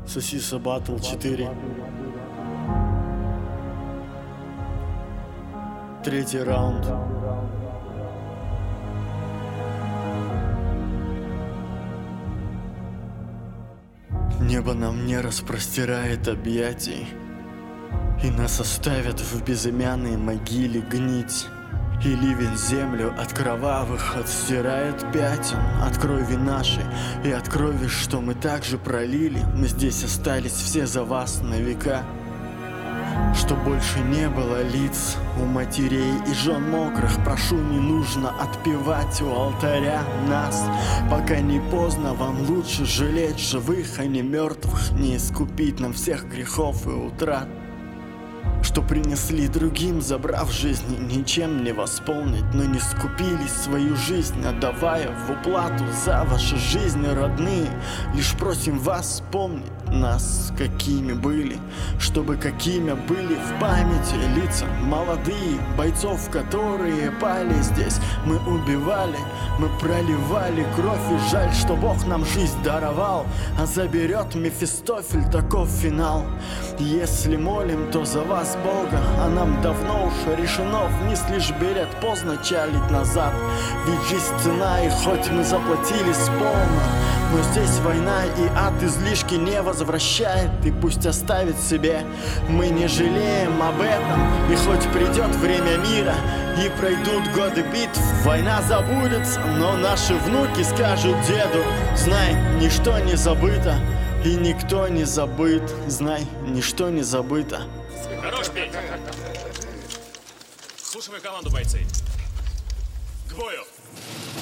Сосиса Батл 4. Третий раунд. Небо нам не распростирает объятий, и нас оставят в безымянной могиле гнить. И ливень землю от кровавых отстирает пятен, от крови нашей и от крови, что мы также пролили. Мы здесь остались все за вас на века. Что больше не было лиц у матерей и жен мокрых. Прошу, не нужно отпевать у алтаря нас. Пока не поздно, вам лучше жалеть живых, а не мертвых. Не искупить нам всех грехов и утрат, что принесли другим, забрав жизни, ничем не восполнить. Но не скупились свою жизнь, отдавая в уплату за ваши жизни, родные. Лишь просим вас помнить нас, какими были, чтобы какими были в памяти лица молодые бойцов, которые пали здесь. Мы убивали, мы проливали кровь, и жаль, что Бог нам жизнь даровал, а заберет Мефистофель, таков финал. Если молим, то за вас Бога, а нам давно уж решено вниз лишь берет, поздно чалить назад. Ведь жизнь цена, и хоть мы заплатили сполна, но здесь война, и ад излишки не возвращает, и пусть оставит себе. Мы не жалеем об этом, и хоть придет время мира, и пройдут годы битв, война забудется, но наши внуки скажут деду: знай, ничто не забыто, и никто не забыт. Знай, ничто не забыто. Хорош петь! Слушай мою команду, бойцы! К бою!